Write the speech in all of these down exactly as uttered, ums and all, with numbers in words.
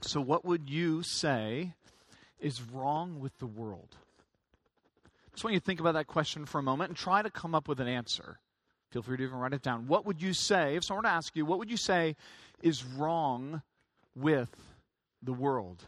So what would you say is wrong with the world? I just want you to think about that question for a moment and try to come up with an answer. Feel free to even write it down. What would you say, if someone were to ask you, what would you say is wrong with the world?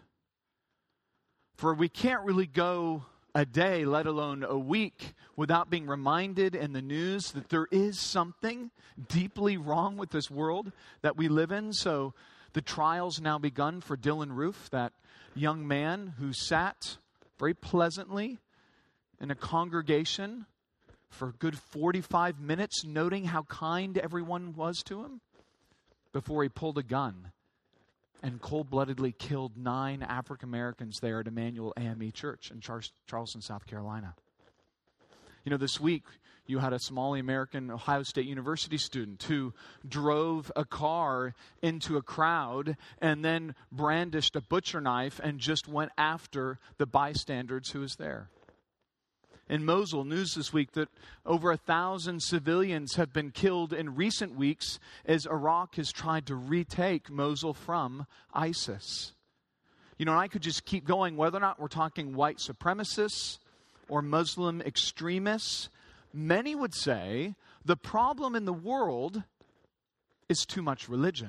For we can't really go a day, let alone a week, without being reminded in the news that there is something deeply wrong with this world that we live in. So the trial's now begun for Dylan Roof, that young man who sat very pleasantly in a congregation for a good forty-five minutes, noting how kind everyone was to him, before he pulled a gun and cold-bloodedly killed nine African Americans there at Emmanuel A M E Church in Char- Charleston, South Carolina. You know, this week you had a Somali-American Ohio State University student who drove a car into a crowd and then brandished a butcher knife and just went after the bystanders who was there. In Mosul, news this week that over a thousand civilians have been killed in recent weeks as Iraq has tried to retake Mosul from ISIS. You know, and I could just keep going, whether or not we're talking white supremacists or Muslim extremists. Many would say the problem in the world is too much religion.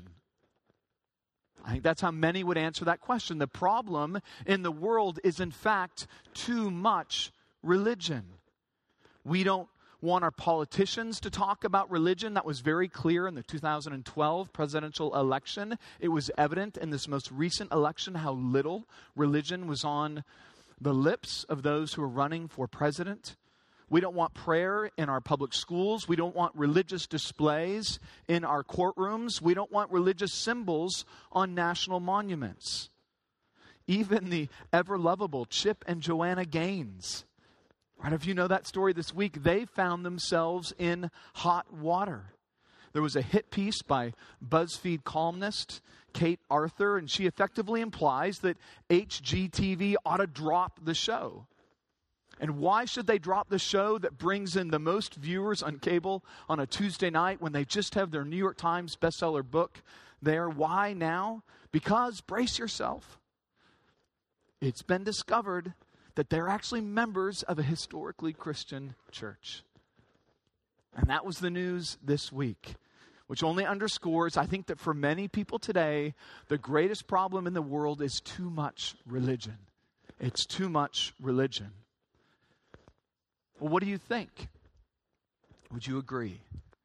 I think that's how many would answer that question. The problem in the world is, in fact, too much religion. We don't want our politicians to talk about religion. That was very clear in the two thousand twelve presidential election. It was evident in this most recent election how little religion was on the lips of those who are running for president. We don't want prayer in our public schools. We don't want religious displays in our courtrooms. We don't want religious symbols on national monuments. Even the ever-lovable Chip and Joanna Gaines, right? If you know that story this week, they found themselves in hot water. There was a hit piece by BuzzFeed columnist Kate Arthur, and she effectively implies that H G T V ought to drop the show. And why should they drop the show that brings in the most viewers on cable on a Tuesday night when they just have their New York Times bestseller book there? Why now? Because, brace yourself, it's been discovered that they're actually members of a historically Christian church. And that was the news this week, which only underscores, I think, that for many people today, the greatest problem in the world is too much religion. It's too much religion. Well, what do you think? Would you agree?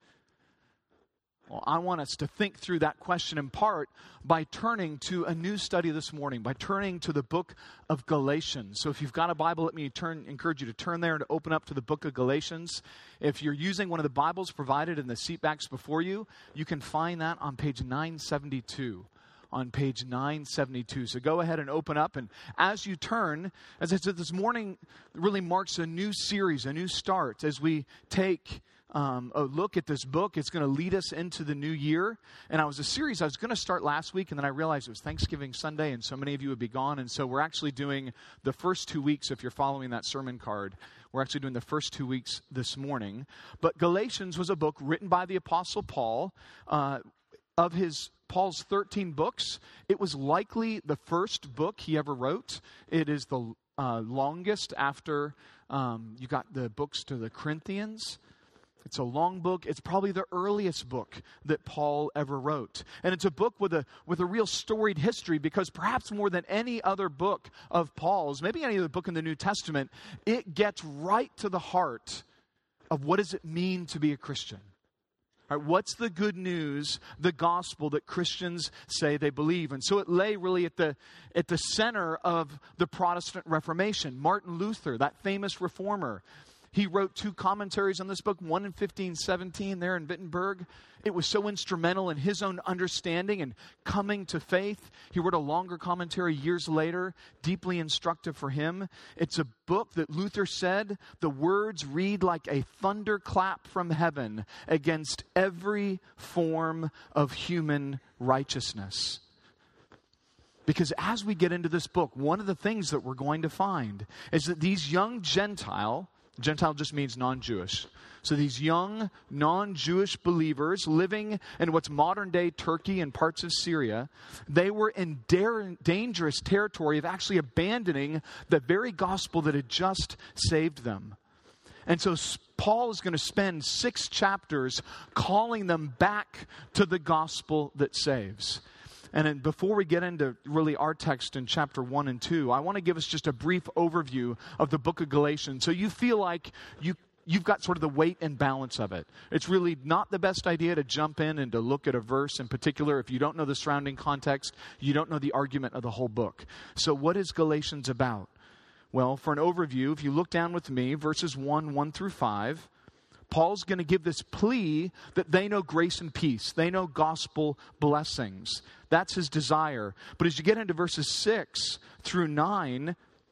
Well, I want us to think through that question in part by turning to a new study this morning, by turning to the book of Galatians. So if you've got a Bible, let me turn, encourage you to turn there and to open up to the book of Galatians. If you're using one of the Bibles provided in the seatbacks before you, you can find that on page nine seventy-two. On page nine seventy-two. So go ahead and open up. And as you turn, as I said, this morning really marks a new series, a new start as we take um, a look at this book. It's going to lead us into the new year. And I was a series I was going to start last week, and then I realized it was Thanksgiving Sunday, and so many of you would be gone. And so we're actually doing the first two weeks, if you're following that sermon card. We're actually doing the first two weeks this morning. But Galatians was a book written by the Apostle Paul, uh, of his Paul's thirteen books. It was likely the first book he ever wrote. It is the uh, longest after um, you got the books to the Corinthians. It's a long book. It's probably the earliest book that Paul ever wrote. And it's a book with a with a real storied history, because perhaps more than any other book of Paul's, maybe any other book in the New Testament, it gets right to the heart of what does it mean to be a Christian. All right, what's the good news, the gospel that Christians say they believe? And so it lay really at the at the center of the Protestant Reformation. Martin Luther, that famous reformer, he wrote two commentaries on this book, one in fifteen seventeen there in Wittenberg. It was so instrumental in his own understanding and coming to faith. He wrote a longer commentary years later, deeply instructive for him. It's a book that Luther said, the words read like a thunderclap from heaven against every form of human righteousness. Because as we get into this book, one of the things that we're going to find is that these young Gentile Gentile just means non-Jewish. So these young, non-Jewish believers living in what's modern-day Turkey and parts of Syria, they were in da- dangerous territory of actually abandoning the very gospel that had just saved them. And so Paul is going to spend six chapters calling them back to the gospel that saves. And then before we get into really our text in chapter one and two, I want to give us just a brief overview of the book of Galatians so you feel like you, you've got sort of the weight and balance of it. It's really not the best idea to jump in and to look at a verse in particular. If you don't know the surrounding context, you don't know the argument of the whole book. So what is Galatians about? Well, for an overview, if you look down with me, verses one, one through five, Paul's going to give this plea that they know grace and peace. They know gospel blessings. That's his desire. But as you get into verses six through nine,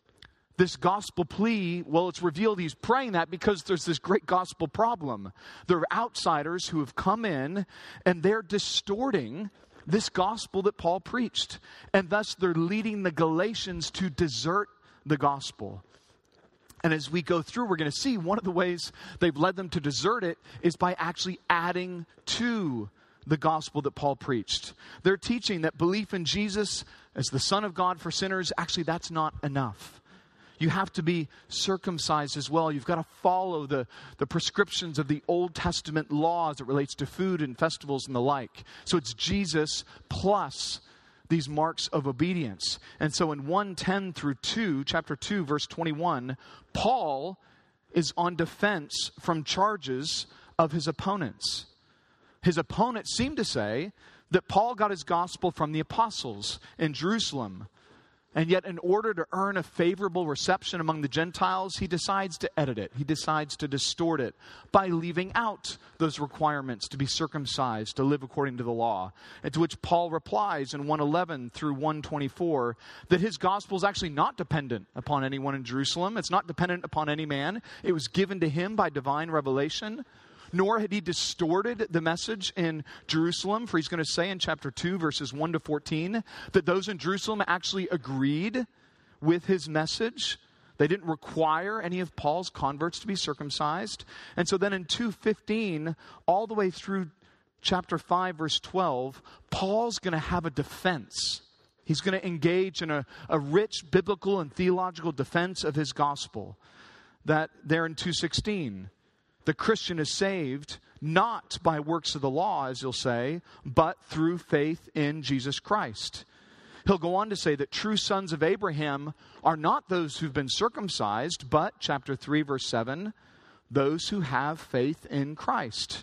this gospel plea, well, it's revealed he's praying that because there's this great gospel problem. There are outsiders who have come in and they're distorting this gospel that Paul preached. And thus they're leading the Galatians to desert the gospel. And as we go through, we're going to see one of the ways they've led them to desert it is by actually adding to the gospel that Paul preached. They're teaching that belief in Jesus as the Son of God for sinners, actually that's not enough. You have to be circumcised as well. You've got to follow the, the prescriptions of the Old Testament law as it relates to food and festivals and the like. So it's Jesus plus these marks of obedience. And so in one ten through two, chapter two, verse twenty-one, Paul is on defense from charges of his opponents. His opponents seem to say that Paul got his gospel from the apostles in Jerusalem. And yet in order to earn a favorable reception among the Gentiles, he decides to edit it. He decides to distort it by leaving out those requirements to be circumcised, to live according to the law. And to which Paul replies in one eleven through one twenty-four that his gospel is actually not dependent upon anyone in Jerusalem. It's not dependent upon any man. It was given to him by divine revelation. Nor had he distorted the message in Jerusalem, for he's going to say in chapter two, verses one to fourteen, that those in Jerusalem actually agreed with his message. They didn't require any of Paul's converts to be circumcised. And so then in two fifteen, all the way through chapter five, verse twelve, Paul's going to have a defense. He's going to engage in a, a rich biblical and theological defense of his gospel. That there in two sixteen, the Christian is saved not by works of the law, as he'll say, but through faith in Jesus Christ. He'll go on to say that true sons of Abraham are not those who've been circumcised, but, chapter three, verse seven, those who have faith in Christ.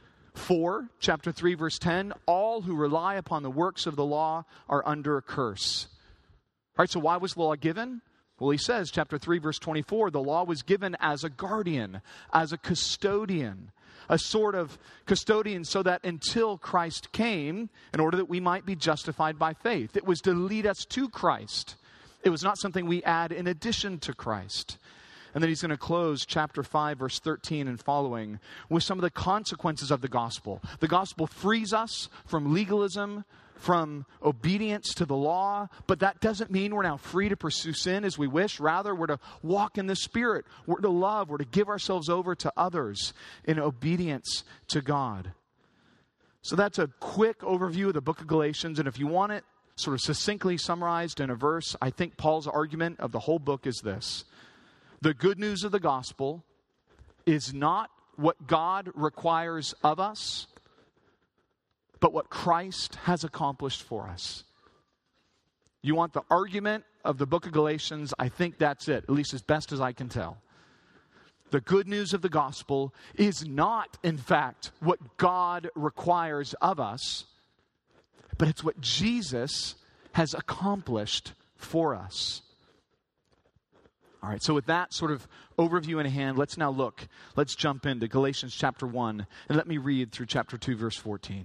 For, chapter three, verse ten, all who rely upon the works of the law are under a curse. All right, so why was the law given? Well, he says, chapter three, verse twenty-four, the law was given as a guardian, as a custodian, a sort of custodian so that until Christ came, in order that we might be justified by faith. It was to lead us to Christ. It was not something we add in addition to Christ. And then he's going to close chapter five, verse thirteen and following with some of the consequences of the gospel. The gospel frees us from legalism, from obedience to the law, but that doesn't mean we're now free to pursue sin as we wish. Rather, we're to walk in the Spirit. We're to love. We're to give ourselves over to others in obedience to God. So that's a quick overview of the book of Galatians. And if you want it sort of succinctly summarized in a verse, I think Paul's argument of the whole book is this. The good news of the gospel is not what God requires of us, but what Christ has accomplished for us. You want the argument of the book of Galatians? I think that's it, at least as best as I can tell. The good news of the gospel is not, in fact, what God requires of us, but it's what Jesus has accomplished for us. All right, so with that sort of overview in hand, let's now look. Let's jump into Galatians chapter one, and let me read through chapter two, verse fourteen.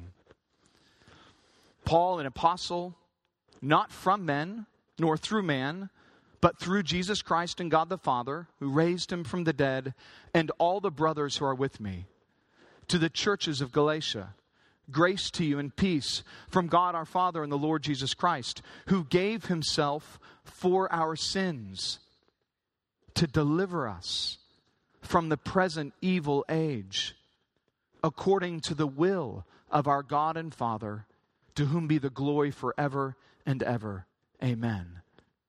Paul, an apostle, not from men, nor through man, but through Jesus Christ and God the Father, who raised him from the dead, and all the brothers who are with me. To the churches of Galatia, grace to you and peace from God our Father and the Lord Jesus Christ, who gave himself for our sins to deliver us from the present evil age, according to the will of our God and Father, to whom be the glory forever and ever. Amen.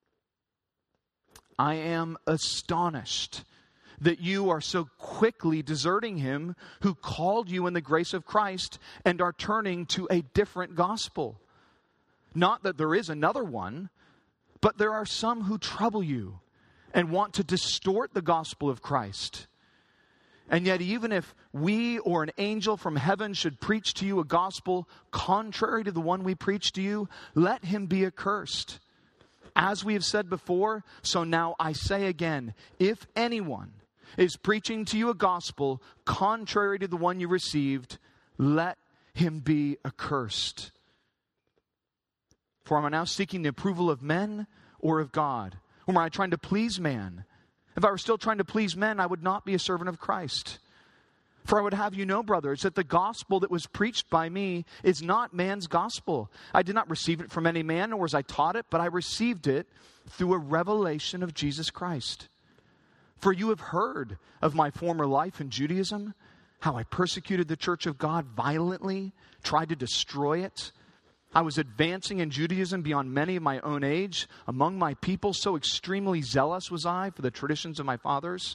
I am astonished that you are so quickly deserting him who called you in the grace of Christ and are turning to a different gospel. Not that there is another one, but there are some who trouble you and want to distort the gospel of Christ. And yet, even if we or an angel from heaven should preach to you a gospel contrary to the one we preach to you, let him be accursed. As we have said before, so now I say again, if anyone is preaching to you a gospel contrary to the one you received, let him be accursed. For am I now seeking the approval of men or of God? Or am I trying to please man? If I were still trying to please men, I would not be a servant of Christ. For I would have you know, brothers, that the gospel that was preached by me is not man's gospel. I did not receive it from any man, nor was I taught it, but I received it through a revelation of Jesus Christ. For you have heard of my former life in Judaism, how I persecuted the church of God violently, tried to destroy it. I was advancing in Judaism beyond many of my own age. Among my people, so extremely zealous was I for the traditions of my fathers.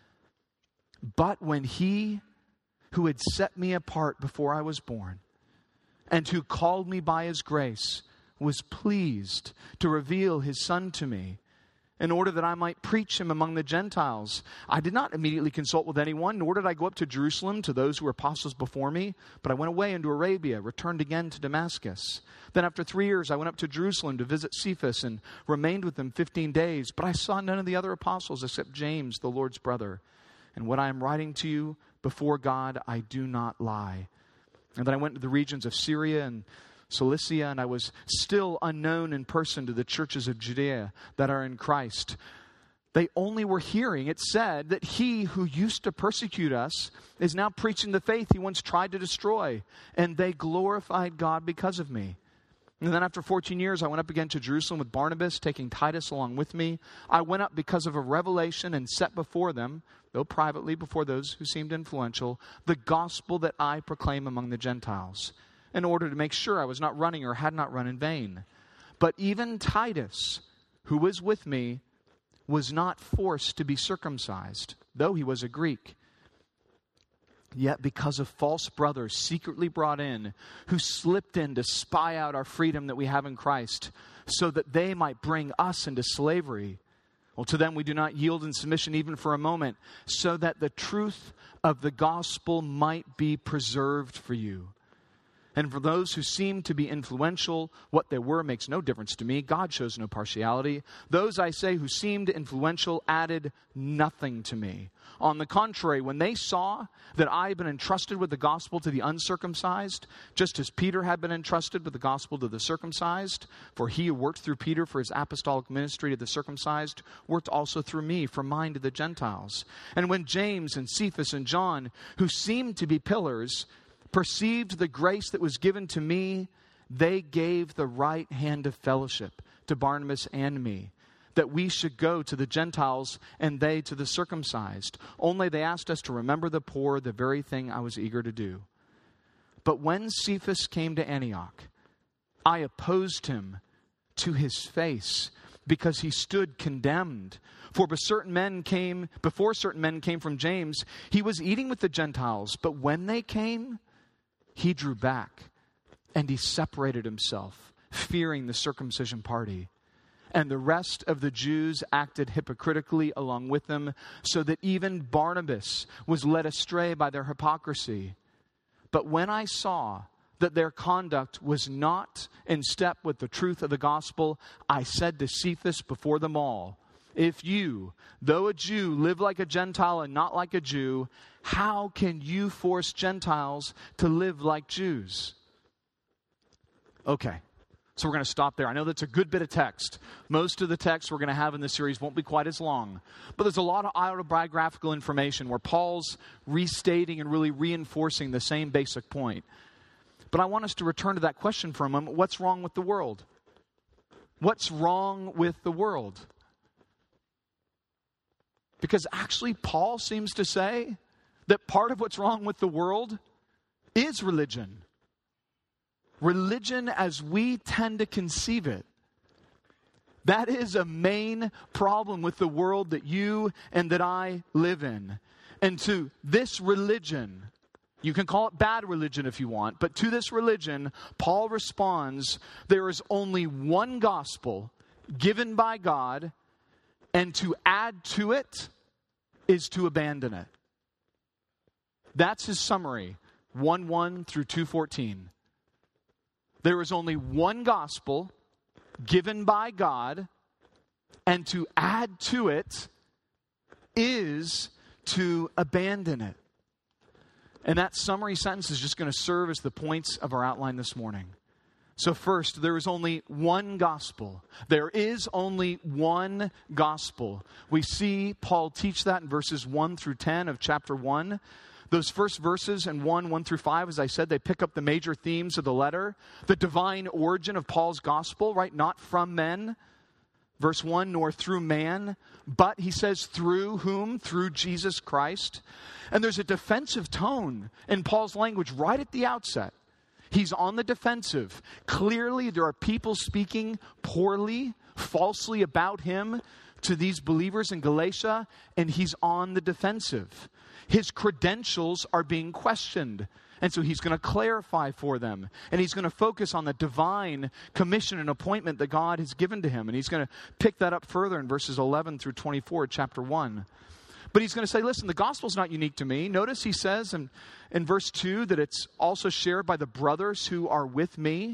But when he who had set me apart before I was born, and who called me by his grace, was pleased to reveal his Son to me, in order that I might preach him among the Gentiles, I did not immediately consult with anyone, nor did I go up to Jerusalem to those who were apostles before me, but I went away into Arabia, returned again to Damascus. Then after three years I went up to Jerusalem to visit Cephas and remained with them fifteen days. But I saw none of the other apostles except James, the Lord's brother. And what I am writing to you before God, I do not lie. And then I went to the regions of Syria and Cilicia, and I was still unknown in person to the churches of Judea that are in Christ. They only were hearing it said that he who used to persecute us is now preaching the faith he once tried to destroy, and they glorified God because of me. And then after fourteen years, I went up again to Jerusalem with Barnabas, taking Titus along with me. I went up because of a revelation and set before them, though privately before those who seemed influential, the gospel that I proclaim among the Gentiles, in order to make sure I was not running or had not run in vain. But even Titus, who was with me, was not forced to be circumcised, though he was a Greek. Yet because of false brothers secretly brought in, who slipped in to spy out our freedom that we have in Christ, so that they might bring us into slavery. Well, to them we do not yield in submission even for a moment, so that the truth of the gospel might be preserved for you. And for those who seem to be influential, what they were makes no difference to me. God shows no partiality. Those, I say, who seemed influential added nothing to me. On the contrary, when they saw that I had been entrusted with the gospel to the uncircumcised, just as Peter had been entrusted with the gospel to the circumcised, for he who worked through Peter for his apostolic ministry to the circumcised, worked also through me for mine to the Gentiles. And when James and Cephas and John, who seemed to be pillars, perceived the grace that was given to me, they gave the right hand of fellowship to Barnabas and me, that we should go to the Gentiles and they to the circumcised. Only they asked us to remember the poor, the very thing I was eager to do. But when Cephas came to Antioch, I opposed him to his face, because he stood condemned. For certain men came, before certain men came from James, he was eating with the Gentiles. But when they came, he drew back and he separated himself, fearing the circumcision party. And the rest of the Jews acted hypocritically along with them, so that even Barnabas was led astray by their hypocrisy. But when I saw that their conduct was not in step with the truth of the gospel, I said to Cephas before them all, if you, though a Jew, live like a Gentile and not like a Jew, how can you force Gentiles to live like Jews? Okay, so we're going to stop there. I know that's a good bit of text. Most of the text we're going to have in this series won't be quite as long. But there's a lot of autobiographical information where Paul's restating and really reinforcing the same basic point. But I want us to return to that question for a moment. What's wrong with the world? What's wrong with the world? Because actually, Paul seems to say that part of what's wrong with the world is religion. Religion as we tend to conceive it. That is a main problem with the world that you and that I live in. And to this religion, you can call it bad religion if you want, but to this religion, Paul responds, there is only one gospel given by God, and to add to it is to abandon it. That's his summary, one one through two fourteen. There is only one gospel given by God, and to add to it is to abandon it. And that summary sentence is just going to serve as the points of our outline this morning. So first, there is only one gospel. There is only one gospel. We see Paul teach that in verses one through ten of chapter one. Those first verses in one, one through five, as I said, they pick up the major themes of the letter. The divine origin of Paul's gospel, right? Not from men. Verse one, nor through man, but he says through whom? Through Jesus Christ. And there's a defensive tone in Paul's language right at the outset. He's on the defensive. Clearly, there are people speaking poorly, falsely about him to these believers in Galatia, and he's on the defensive. His credentials are being questioned. And so he's going to clarify for them. And he's going to focus on the divine commission and appointment that God has given to him. And he's going to pick that up further in verses eleven through twenty-four, chapter one. But he's going to say, listen, the gospel's not unique to me. Notice he says in, in verse two that it's also shared by the brothers who are with me.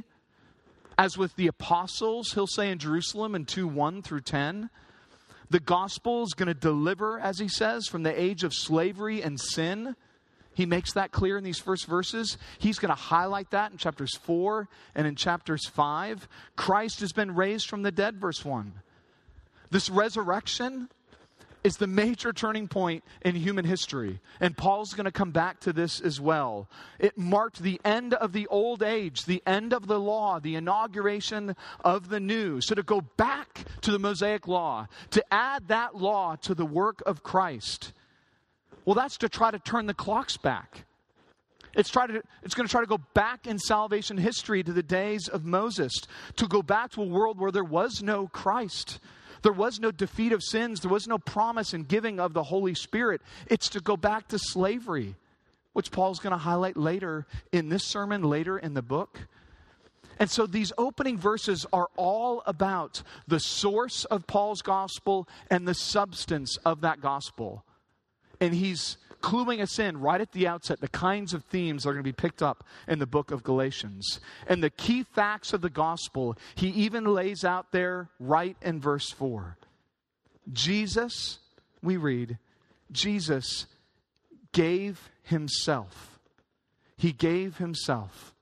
As with the apostles, he'll say in Jerusalem in two one through ten. The gospel is going to deliver, as he says, from the age of slavery and sin. He makes that clear in these first verses. He's going to highlight that in chapters four and in chapters five. Christ has been raised from the dead, verse one. This resurrection is the major turning point in human history. And Paul's going to come back to this as well. It marked the end of the old age, the end of the law, the inauguration of the new. So to go back to the Mosaic law, to add that law to the work of Christ, well, that's to try to turn the clocks back. It's, try to, it's going to try to go back in salvation history to the days of Moses, to go back to a world where there was no Christ. There was no defeat of sins. There was no promise and giving of the Holy Spirit. It's to go back to slavery, which Paul's going to highlight later in this sermon, later in the book. And so these opening verses are all about the source of Paul's gospel and the substance of that gospel. And he's cluing us in right at the outset the kinds of themes that are going to be picked up in the book of Galatians. And the key facts of the gospel, he even lays out there right in verse four. Jesus, we read, Jesus gave himself. He gave himself.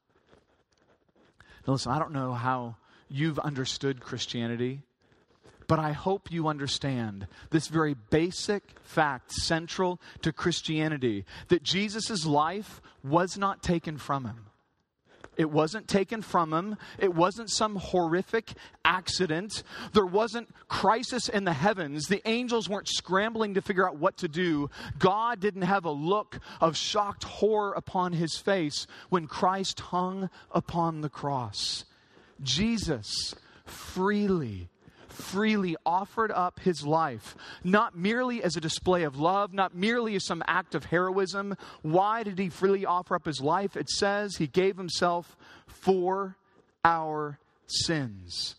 Now listen, I don't know how you've understood Christianity, but I hope you understand this very basic fact central to Christianity, that Jesus' life was not taken from him. It wasn't taken from him. It wasn't some horrific accident. There wasn't crisis in the heavens. The angels weren't scrambling to figure out what to do. God didn't have a look of shocked horror upon his face when Christ hung upon the cross. Jesus freely freely offered up his life, not merely as a display of love, not merely as some act of heroism. Why did he freely offer up his life? It says he gave himself for our sins.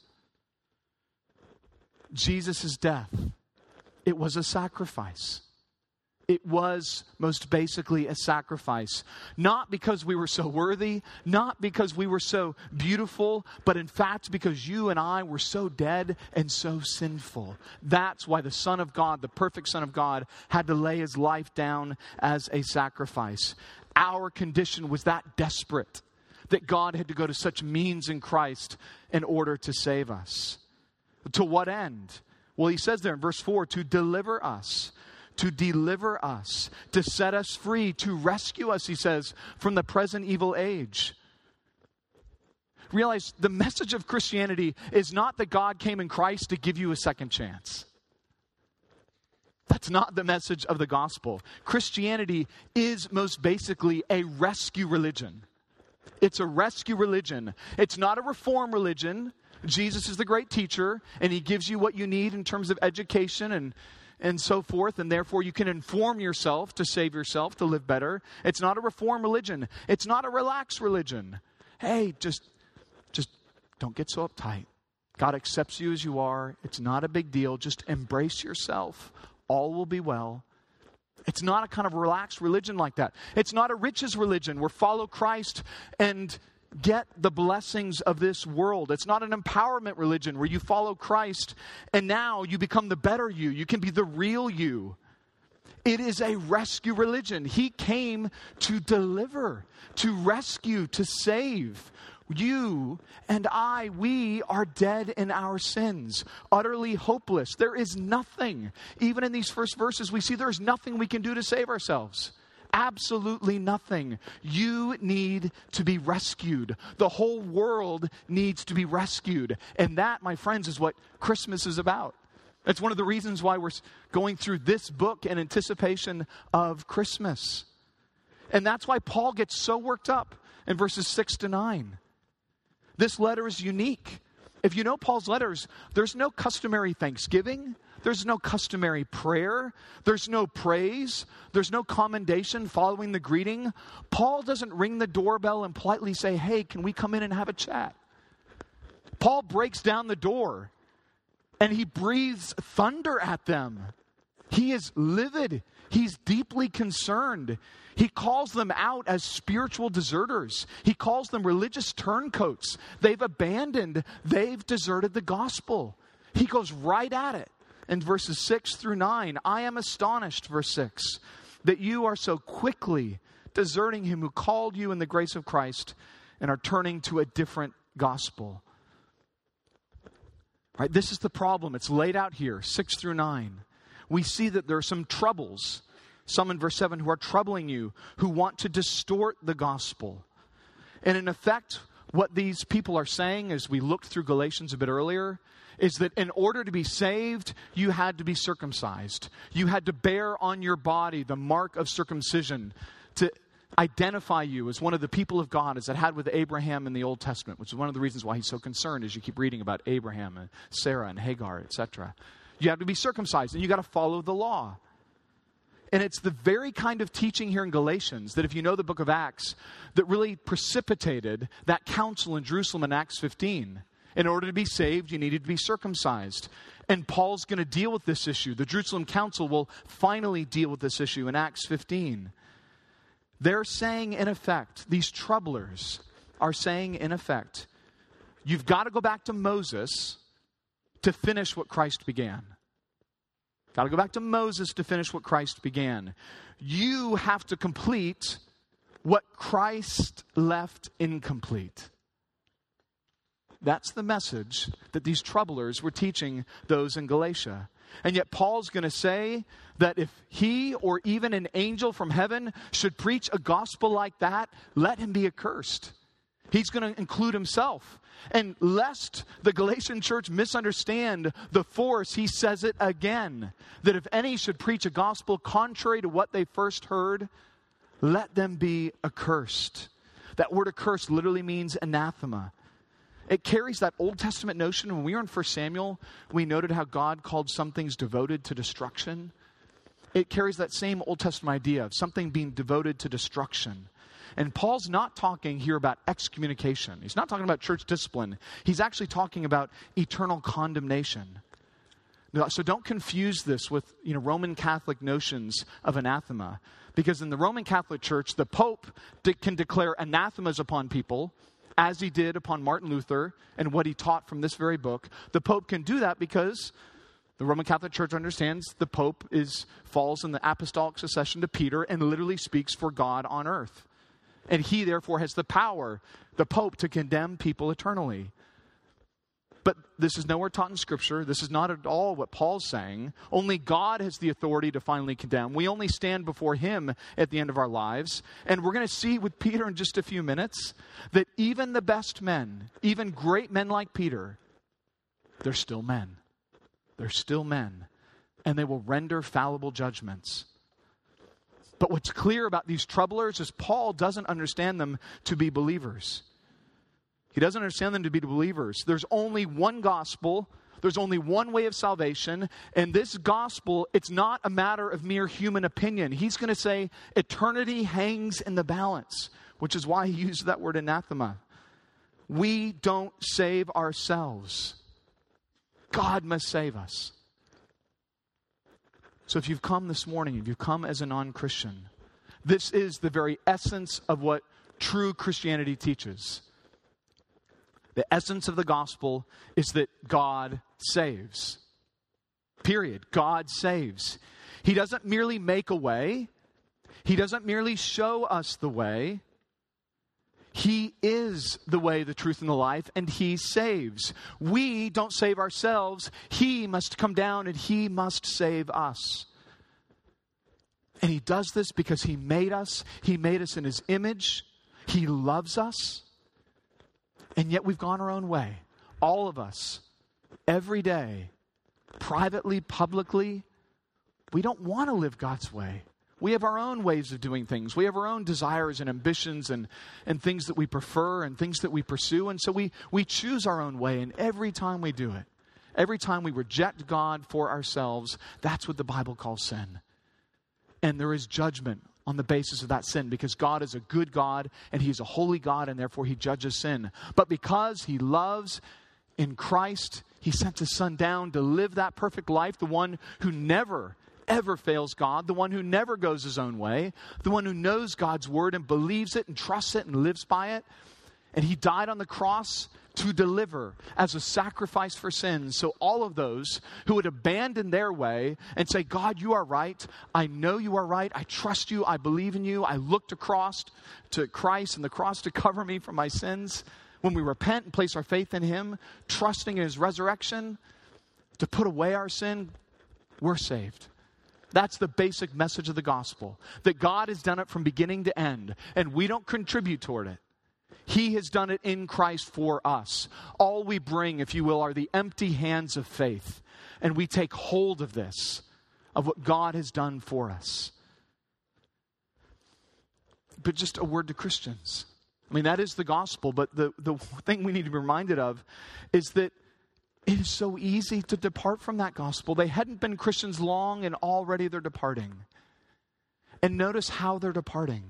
Jesus' death, it was a sacrifice. It was most basically a sacrifice. Not because we were so worthy, not because we were so beautiful, but in fact because you and I were so dead and so sinful. That's why the Son of God, the perfect Son of God, had to lay his life down as a sacrifice. Our condition was that desperate that God had to go to such means in Christ in order to save us. To what end? Well, he says there in verse four, to deliver us. To deliver us, to set us free, to rescue us, he says, from the present evil age. Realize the message of Christianity is not that God came in Christ to give you a second chance. That's not the message of the gospel. Christianity is most basically a rescue religion. It's a rescue religion. It's not a reform religion. Jesus is the great teacher, and he gives you what you need in terms of education and, and so forth, and therefore you can inform yourself to save yourself, to live better. It's not a reform religion. It's not a relaxed religion. Hey, just, just don't get so uptight. God accepts you as you are. It's not a big deal. Just embrace yourself. All will be well. It's not a kind of relaxed religion like that. It's not a riches religion where follow Christ and get the blessings of this world. It's not an empowerment religion where you follow Christ and now you become the better you. You can be the real you. It is a rescue religion. He came to deliver, to rescue, to save. You and I, we are dead in our sins, utterly hopeless. There is nothing, even in these first verses, we see there's nothing we can do to save ourselves. Absolutely nothing. You need to be rescued. The whole world needs to be rescued. And that, my friends, is what Christmas is about. That's one of the reasons why we're going through this book in anticipation of Christmas. And that's why Paul gets so worked up in verses six to nine. This letter is unique. If you know Paul's letters, there's no customary thanksgiving. There's no customary prayer. There's no praise. There's no commendation following the greeting. Paul doesn't ring the doorbell and politely say, hey, can we come in and have a chat? Paul breaks down the door and he breathes thunder at them. He is livid. He's deeply concerned. He calls them out as spiritual deserters. He calls them religious turncoats. They've abandoned, they've deserted the gospel. He goes right at it in verses six through nine. I am astonished, verse six, that you are so quickly deserting him who called you in the grace of Christ and are turning to a different gospel. Right, this is the problem. It's laid out here, six through nine. We see that there are some troubles. Some in verse seven who are troubling you, who want to distort the gospel. And in effect, what these people are saying, as we looked through Galatians a bit earlier, is that in order to be saved, you had to be circumcised. You had to bear on your body the mark of circumcision to identify you as one of the people of God, as it had with Abraham in the Old Testament, which is one of the reasons why he's so concerned as you keep reading about Abraham and Sarah and Hagar, et cetera. You have to be circumcised, and you got to follow the law. And it's the very kind of teaching here in Galatians that, if you know the book of Acts, that really precipitated that council in Jerusalem in Acts fifteen. In order to be saved, you needed to be circumcised. And Paul's going to deal with this issue. The Jerusalem council will finally deal with this issue in Acts fifteen. They're saying, in effect, these troublers are saying, in effect, you've got to go back to Moses to finish what Christ began. Got to go back to Moses to finish what Christ began. You have to complete what Christ left incomplete. That's the message that these troublers were teaching those in Galatia. And yet Paul's going to say that if he or even an angel from heaven should preach a gospel like that, let him be accursed. He's going to include himself. And lest the Galatian church misunderstand the force, he says it again, that if any should preach a gospel contrary to what they first heard, let them be accursed. That word accursed literally means anathema. It carries that Old Testament notion. When we were in First Samuel, we noted how God called some things devoted to destruction. It carries that same Old Testament idea of something being devoted to destruction. And Paul's not talking here about excommunication. He's not talking about church discipline. He's actually talking about eternal condemnation. So don't confuse this with, you know, Roman Catholic notions of anathema. Because in the Roman Catholic Church, the Pope de- can declare anathemas upon people, as he did upon Martin Luther and what he taught from this very book. The Pope can do that because the Roman Catholic Church understands the Pope is falls in the apostolic succession to Peter and literally speaks for God on earth. And he, therefore, has the power, the Pope, to condemn people eternally. But this is nowhere taught in Scripture. This is not at all what Paul's saying. Only God has the authority to finally condemn. We only stand before him at the end of our lives. And we're going to see with Peter in just a few minutes that even the best men, even great men like Peter, they're still men. They're still men. and they will render fallible judgments. But what's clear about these troublers is Paul doesn't understand them to be believers. He doesn't understand them to be believers. There's only one gospel. There's only one way of salvation. And this gospel, it's not a matter of mere human opinion. He's going to say eternity hangs in the balance, which is why he used that word anathema. We don't save ourselves. God must save us. So if you've come this morning, if you've come as a non-Christian, this is the very essence of what true Christianity teaches. The essence of the gospel is that God saves. Period. God saves. He doesn't merely make a way. He doesn't merely show us the way. He is the way, the truth, and the life, and He saves. We don't save ourselves. He must come down and He must save us. And He does this because He made us. He made us in His image. He loves us. And yet we've gone our own way. All of us, every day, privately, publicly, we don't want to live God's way. We have our own ways of doing things. We have our own desires and ambitions and, and things that we prefer and things that we pursue. And so we, we choose our own way. And every time we do it, every time we reject God for ourselves, that's what the Bible calls sin. And there is judgment on the basis of that sin because God is a good God and He's a holy God and therefore He judges sin. But because He loves in Christ, He sent His Son down to live that perfect life, the one who never ever fails God, the one who never goes his own way, the one who knows God's word and believes it and trusts it and lives by it. And He died on the cross to deliver as a sacrifice for sins. So all of those who would abandon their way and say, God, you are right. I know you are right. I trust you. I believe in you. I looked across to Christ and the cross to cover me from my sins. When we repent and place our faith in Him, trusting in His resurrection to put away our sin, we're saved. That's the basic message of the gospel. That God has done it from beginning to end. And we don't contribute toward it. He has done it in Christ for us. All we bring, if you will, are the empty hands of faith. And we take hold of this, of what God has done for us. But just a word to Christians. I mean, that is the gospel. But the, the thing we need to be reminded of is that it is so easy to depart from that gospel. They hadn't been Christians long and already they're departing. And notice how they're departing.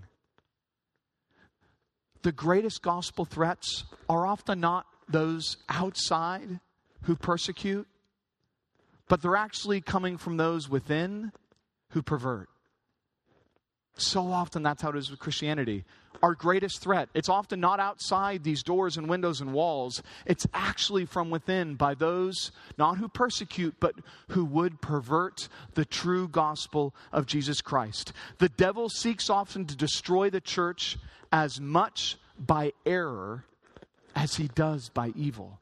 The greatest gospel threats are often not those outside who persecute, but they're actually coming from those within who pervert. So often that's how it is with Christianity. Our greatest threat, it's often not outside these doors and windows and walls. It's actually from within by those, not who persecute, but who would pervert the true gospel of Jesus Christ. The devil seeks often to destroy the church as much by error as he does by evil.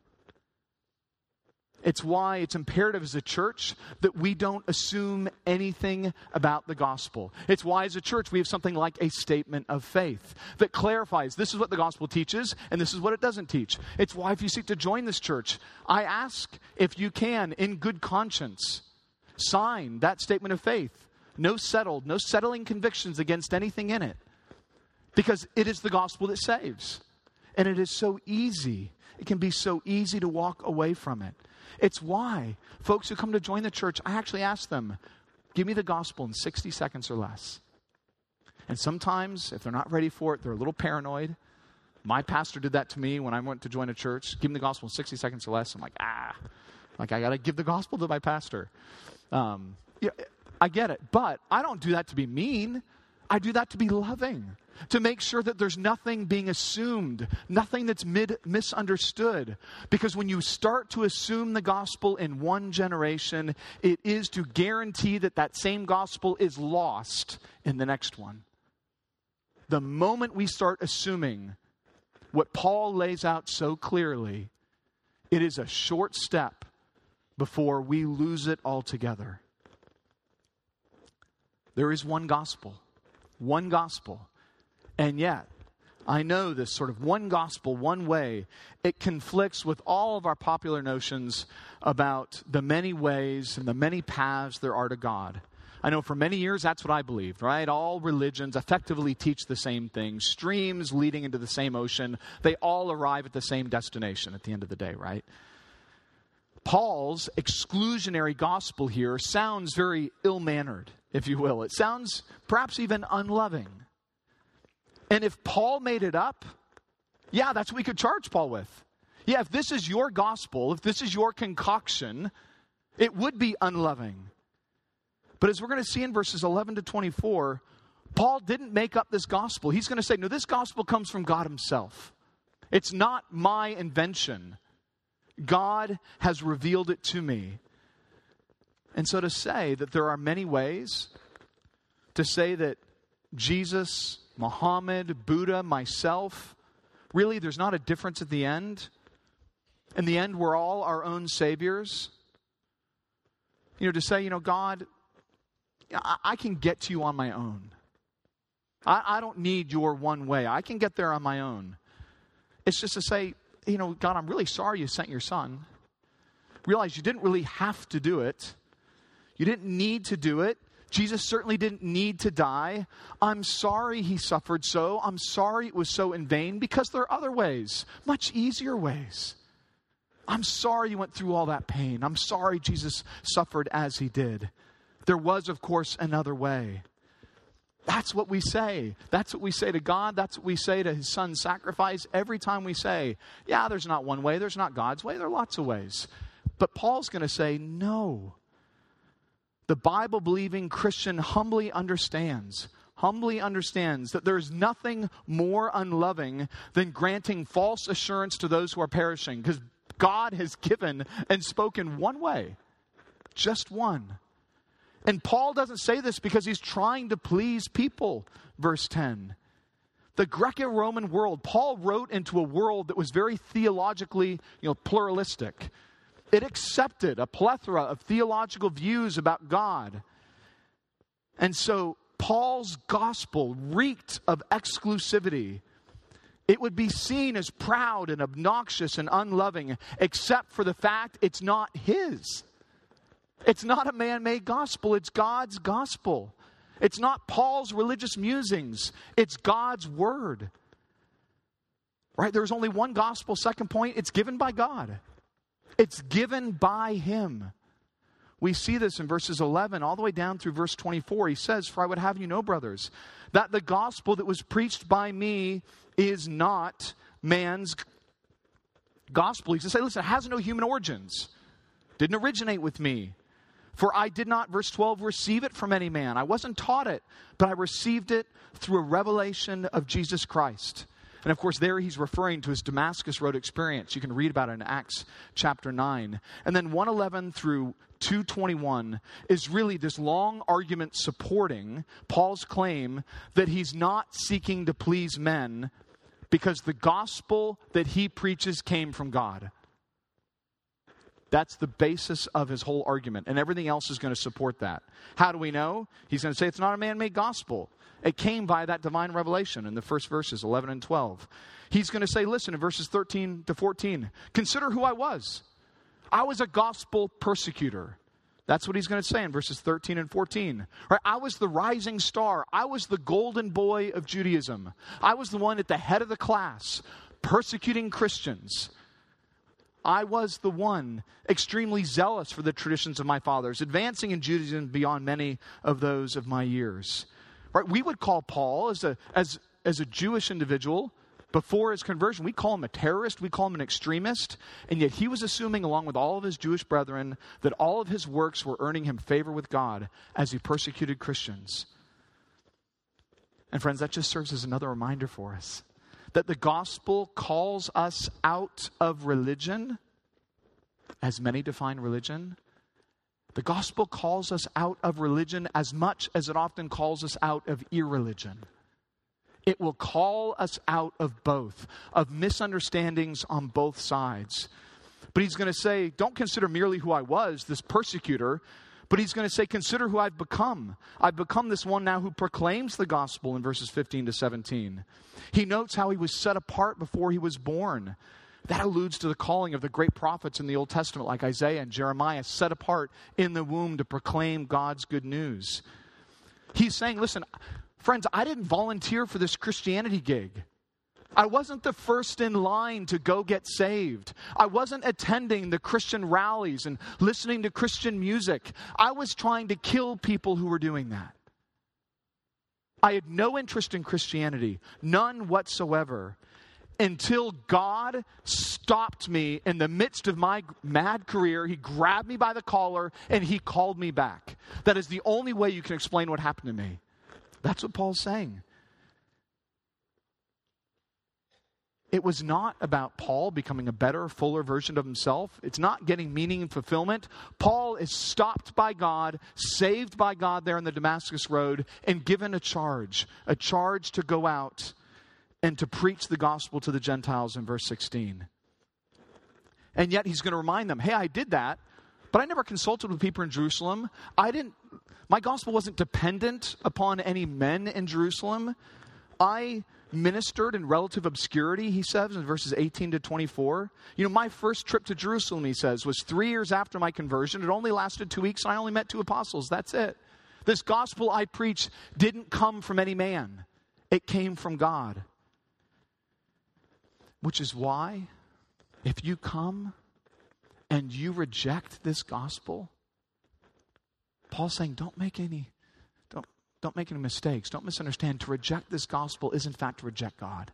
It's why it's imperative as a church that we don't assume anything about the gospel. It's why as a church we have something like a statement of faith that clarifies this is what the gospel teaches and this is what it doesn't teach. It's why if you seek to join this church, I ask if you can, in good conscience, sign that statement of faith. No settled, no settling convictions against anything in it. Because it is the gospel that saves. And it is so easy. It can be so easy to walk away from it. It's why folks who come to join the church, I actually ask them, give me the gospel in sixty seconds or less. And sometimes, if they're not ready for it, they're a little paranoid. My pastor did that to me when I went to join a church. Give me the gospel in sixty seconds or less. I'm like, ah, like I got to give the gospel to my pastor. Um, yeah, I get it. But I don't do that to be mean. I do that to be loving, to make sure that there's nothing being assumed, nothing that's mid- misunderstood. Because when you start to assume the gospel in one generation, it is to guarantee that that same gospel is lost in the next one. The moment we start assuming what Paul lays out so clearly, it is a short step before we lose it altogether. There is one gospel. One gospel. And yet, I know this sort of one gospel, one way, it conflicts with all of our popular notions about the many ways and the many paths there are to God. I know for many years that's what I believed, right? All religions effectively teach the same thing. Streams leading into the same ocean. They all arrive at the same destination at the end of the day, right? Paul's exclusionary gospel here sounds very ill-mannered, if you will. It sounds perhaps even unloving. And if Paul made it up, yeah, that's what we could charge Paul with. Yeah, if this is your gospel, if this is your concoction, it would be unloving. But as we're going to see in verses eleven to twenty-four, Paul didn't make up this gospel. He's going to say, no, this gospel comes from God himself. It's not my invention. God has revealed it to me. And so to say that there are many ways, to say that Jesus, Muhammad, Buddha, myself, really there's not a difference at the end. In the end, we're all our own saviors. You know, to say, you know, God, I, I can get to you on my own. I, I don't need your one way. I can get there on my own. It's just to say, you know, God, I'm really sorry you sent your son. Realize you didn't really have to do it. You didn't need to do it. Jesus certainly didn't need to die. I'm sorry he suffered so. I'm sorry it was so in vain, because there are other ways, much easier ways. I'm sorry you went through all that pain. I'm sorry Jesus suffered as he did. There was, of course, another way. That's what we say. That's what we say to God. That's what we say to his son's sacrifice. Every time we say, yeah, there's not one way. There's not God's way. There are lots of ways. But Paul's going to say, no. The Bible-believing Christian humbly understands, humbly understands that there is nothing more unloving than granting false assurance to those who are perishing. Because God has given and spoken one way. Just one. And Paul doesn't say this because he's trying to please people. Verse ten. The Greco-Roman world, Paul wrote into a world that was very theologically, you know, pluralistic. It accepted a plethora of theological views about God. And so Paul's gospel reeked of exclusivity. It would be seen as proud and obnoxious and unloving, except for the fact it's not his. It's not a man-made gospel. It's God's gospel. It's not Paul's religious musings. It's God's word. Right? There's only one gospel. Second point, it's given by God. It's given by him. We see this in verses eleven all the way down through verse twenty-four. He says, for I would have you know, brothers, that the gospel that was preached by me is not man's gospel. He's going to say, listen, it has no human origins. Didn't originate with me. For I did not, verse twelve, receive it from any man. I wasn't taught it, but I received it through a revelation of Jesus Christ. And of course, there he's referring to his Damascus Road experience. You can read about it in Acts chapter nine. And then one eleven through two twenty-one is really this long argument supporting Paul's claim that he's not seeking to please men because the gospel that he preaches came from God. That's the basis of his whole argument. And everything else is going to support that. How do we know? He's going to say it's not a man-made gospel. It came by that divine revelation in the first verses, eleven and twelve. He's going to say, listen, in verses thirteen to fourteen, consider who I was. I was a gospel persecutor. That's what he's going to say in verses thirteen and fourteen. Right? I was the rising star. I was the golden boy of Judaism. I was the one at the head of the class, persecuting Christians. I was the one extremely zealous for the traditions of my fathers, advancing in Judaism beyond many of those of my years. Right? We would call Paul, as a, as, as a Jewish individual, before his conversion, we call him a terrorist, we call him an extremist, and yet he was assuming, along with all of his Jewish brethren, that all of his works were earning him favor with God as he persecuted Christians. And friends, that just serves as another reminder for us that the gospel calls us out of religion, as many define religion. The gospel calls us out of religion as much as it often calls us out of irreligion. It will call us out of both, of misunderstandings on both sides. But he's going to say, don't consider merely who I was, this persecutor, But he's going to say, consider who I've become. I've become this one now who proclaims the gospel in verses fifteen to seventeen. He notes how he was set apart before he was born. That alludes to the calling of the great prophets in the Old Testament like Isaiah and Jeremiah, set apart in the womb to proclaim God's good news. He's saying, listen, friends, I didn't volunteer for this Christianity gig. I wasn't the first in line to go get saved. I wasn't attending the Christian rallies and listening to Christian music. I was trying to kill people who were doing that. I had no interest in Christianity, none whatsoever, until God stopped me in the midst of my mad career. He grabbed me by the collar and he called me back. That is the only way you can explain what happened to me. That's what Paul's saying. It was not about Paul becoming a better, fuller version of himself. It's not getting meaning and fulfillment. Paul is stopped by God, saved by God there on the Damascus Road, and given a charge, a charge to go out and to preach the gospel to the Gentiles in verse sixteen. And yet he's going to remind them, hey, I did that, but I never consulted with people in Jerusalem. I didn't, my gospel wasn't dependent upon any men in Jerusalem. I ministered in relative obscurity, he says in verses eighteen to twenty-four. You know, my first trip to Jerusalem, he says, was three years after my conversion. It only lasted two weeks and I only met two apostles. That's it. This gospel I preached didn't come from any man. It came from God. Which is why, if you come and you reject this gospel, Paul's saying, don't make any, don't, don't make any mistakes. Don't misunderstand. To reject this gospel is in fact to reject God.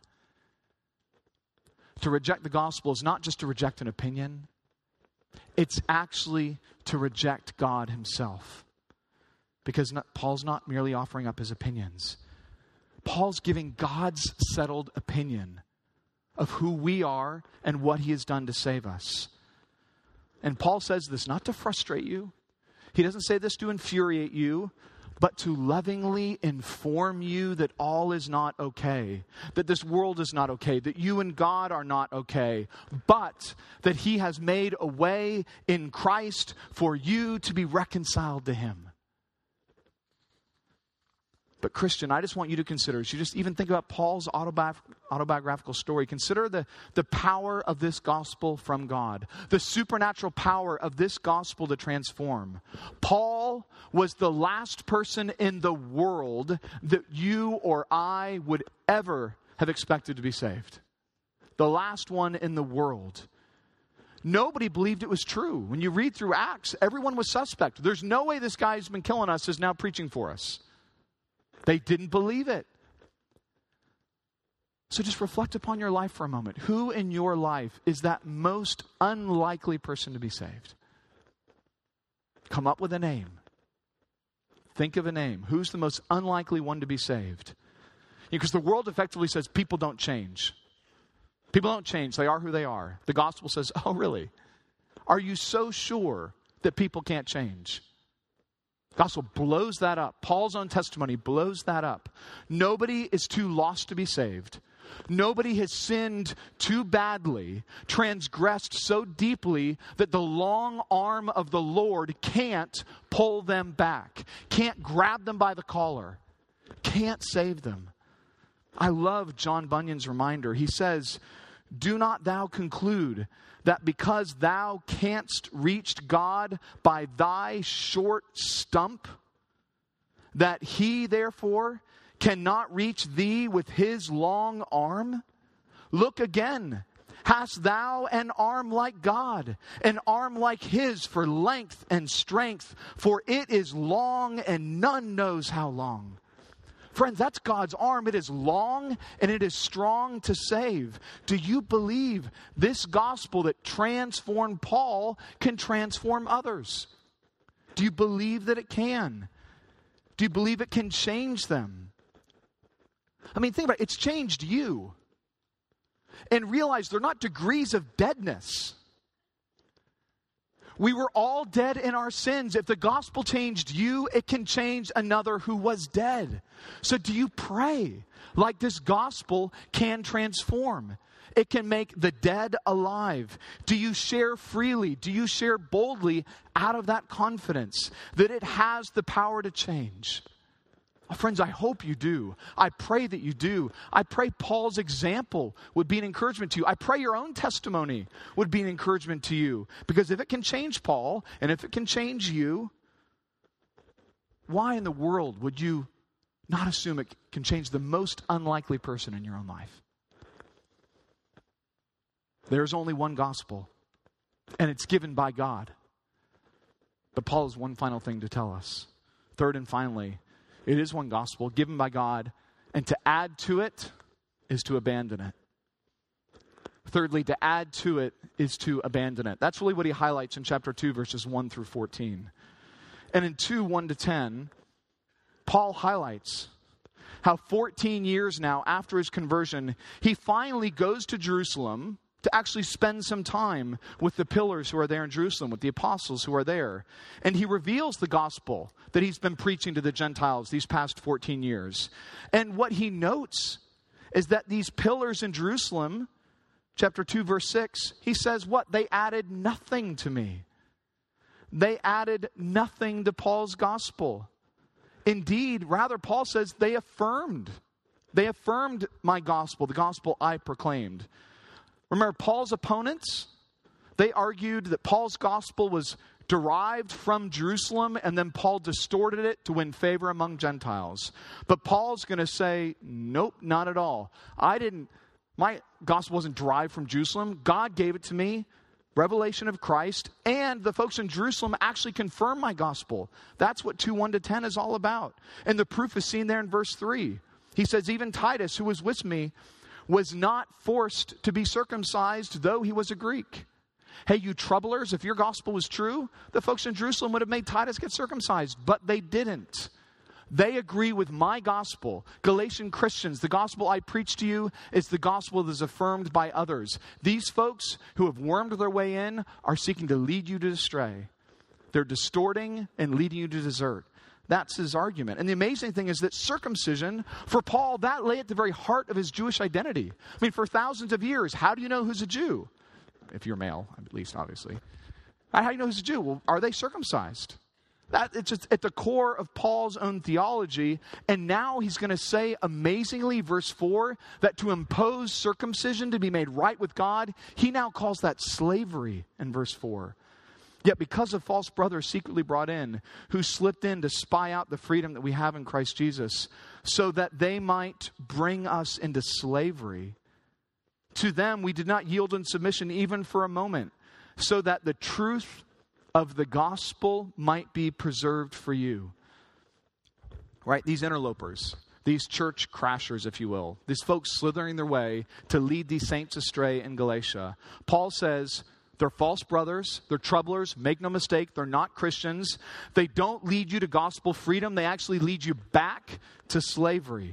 To reject the gospel is not just to reject an opinion. It's actually to reject God himself. Because not, Paul's not merely offering up his opinions. Paul's giving God's settled opinion of who we are and what he has done to save us. And Paul says this not to frustrate you. He doesn't say this to infuriate you, but to lovingly inform you that all is not okay, that this world is not okay, that you and God are not okay, but that he has made a way in Christ for you to be reconciled to him. But Christian, I just want you to consider, as you just even think about Paul's autobi- autobiographical story, consider the, the power of this gospel from God, the supernatural power of this gospel to transform. Paul was the last person in the world that you or I would ever have expected to be saved. The last one in the world. Nobody believed it was true. When you read through Acts, everyone was suspect. There's no way this guy who's been killing us is now preaching for us. They didn't believe it. So just reflect upon your life for a moment. Who in your life is that most unlikely person to be saved? Come up with a name. Think of a name. Who's the most unlikely one to be saved? Because the world effectively says people don't change. People don't change. They are who they are. The gospel says, oh, really? Are you so sure that people can't change? Gospel blows that up. Paul's own testimony blows that up. Nobody is too lost to be saved. Nobody has sinned too badly, transgressed so deeply that the long arm of the Lord can't pull them back, can't grab them by the collar, can't save them. I love John Bunyan's reminder. He says, do not thou conclude that because thou canst reach God by thy short stump, that he therefore cannot reach thee with his long arm? Look again. Hast thou an arm like God, an arm like his for length and strength? For it is long and none knows how long. Friends, that's God's arm. It is long and it is strong to save. Do you believe this gospel that transformed Paul can transform others? Do you believe that it can? Do you believe it can change them? I mean, think about it. It's changed you. And realize they're not degrees of deadness. We were all dead in our sins. If the gospel changed you, it can change another who was dead. So do you pray like this gospel can transform? It can make the dead alive. Do you share freely? Do you share boldly out of that confidence that it has the power to change? Oh, friends, I hope you do. I pray that you do. I pray Paul's example would be an encouragement to you. I pray your own testimony would be an encouragement to you. Because if it can change Paul, and if it can change you, why in the world would you not assume it can change the most unlikely person in your own life? There's only one gospel, and it's given by God. But Paul has one final thing to tell us. Third and finally, it is one gospel given by God, and to add to it is to abandon it. Thirdly, to add to it is to abandon it. That's really what he highlights in chapter two, verses one through fourteen. And in two, one to ten, Paul highlights how fourteen years now after his conversion, he finally goes to Jerusalem to actually spend some time with the pillars who are there in Jerusalem, with the apostles who are there. And he reveals the gospel that he's been preaching to the Gentiles these past fourteen years. And what he notes is that these pillars in Jerusalem, chapter two, verse six, he says what? They added nothing to me. They added nothing to Paul's gospel. Indeed, rather, Paul says they affirmed. They affirmed my gospel, the gospel I proclaimed. Remember, Paul's opponents, they argued that Paul's gospel was derived from Jerusalem, and then Paul distorted it to win favor among Gentiles. But Paul's going to say, nope, not at all. I didn't, my gospel wasn't derived from Jerusalem. God gave it to me, revelation of Christ, and the folks in Jerusalem actually confirm my gospel. That's what two, one to ten is all about. And the proof is seen there in verse three. He says, even Titus, who was with me, was not forced to be circumcised, though he was a Greek. Hey, you troublers, if your gospel was true, the folks in Jerusalem would have made Titus get circumcised, but they didn't. They agree with my gospel. Galatian Christians, the gospel I preach to you is the gospel that is affirmed by others. These folks who have wormed their way in are seeking to lead you to astray. They're distorting and leading you to desert. That's his argument. And the amazing thing is that circumcision, for Paul, that lay at the very heart of his Jewish identity. I mean, for thousands of years, how do you know who's a Jew? If you're male, at least, obviously. How do you know who's a Jew? Well, are they circumcised? That, it's just at the core of Paul's own theology. And now he's going to say, amazingly, verse four, that to impose circumcision to be made right with God, he now calls that slavery in verse four. Yet because of false brothers secretly brought in, who slipped in to spy out the freedom that we have in Christ Jesus, so that they might bring us into slavery. To them we did not yield in submission even for a moment, so that the truth of the gospel might be preserved for you. Right? These interlopers, these church crashers, if you will, these folks slithering their way to lead these saints astray in Galatia. Paul says, they're false brothers. They're troublers. Make no mistake. They're not Christians. They don't lead you to gospel freedom. They actually lead you back to slavery.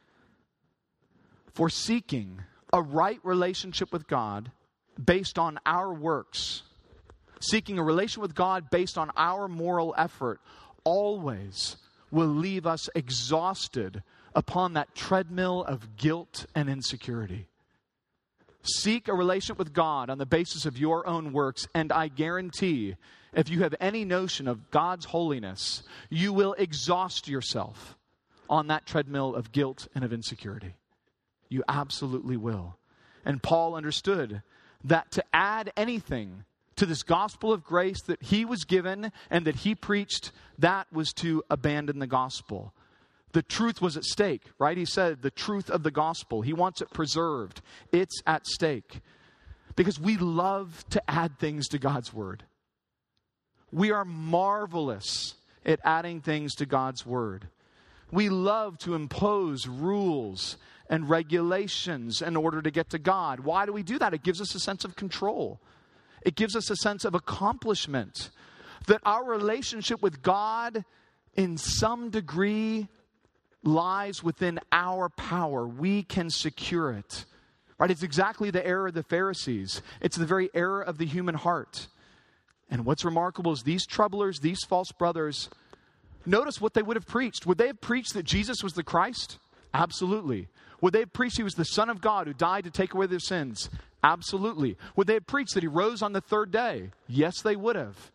For seeking a right relationship with God based on our works, seeking a relation with God based on our moral effort, always will leave us exhausted upon that treadmill of guilt and insecurity. Seek a relationship with God on the basis of your own works, and I guarantee, if you have any notion of God's holiness, you will exhaust yourself on that treadmill of guilt and of insecurity. You absolutely will. And Paul understood that to add anything to this gospel of grace that he was given and that he preached, that was to abandon the gospel. The truth was at stake, right? He said the truth of the gospel. He wants it preserved. It's at stake. Because we love to add things to God's word. We are marvelous at adding things to God's word. We love to impose rules and regulations in order to get to God. Why do we do that? It gives us a sense of control. It gives us a sense of accomplishment. That our relationship with God in some degree lies within our power. We can secure it. Right? It's exactly the error of the Pharisees. It's the very error of the human heart. And what's remarkable is these troublers, these false brothers, notice what they would have preached. Would they have preached that Jesus was the Christ? Absolutely. Would they have preached he was the Son of God who died to take away their sins? Absolutely. Would they have preached that he rose on the third day? Yes, they would have.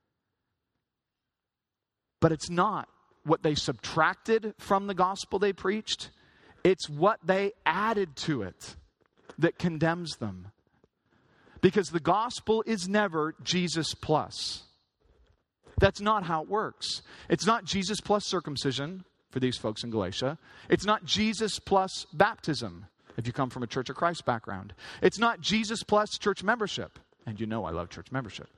But it's not what they subtracted from the gospel they preached. It's what they added to it that condemns them. Because the gospel is never Jesus plus. That's not how it works. It's not Jesus plus circumcision for these folks in Galatia. It's not Jesus plus baptism if you come from a Church of Christ background. It's not Jesus plus church membership. And you know I love church membership.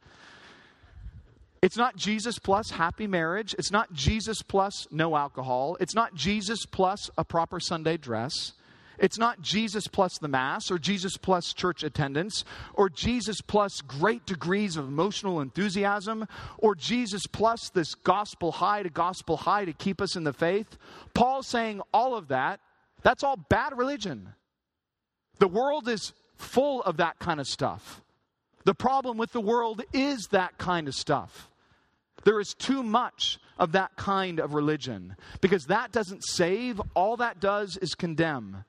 It's not Jesus plus happy marriage. It's not Jesus plus no alcohol. It's not Jesus plus a proper Sunday dress. It's not Jesus plus the Mass or Jesus plus church attendance or Jesus plus great degrees of emotional enthusiasm or Jesus plus this gospel high to gospel high to keep us in the faith. Paul's saying all of that, that's all bad religion. The world is full of that kind of stuff. The problem with the world is that kind of stuff. There is too much of that kind of religion because that doesn't save. All that does is condemn.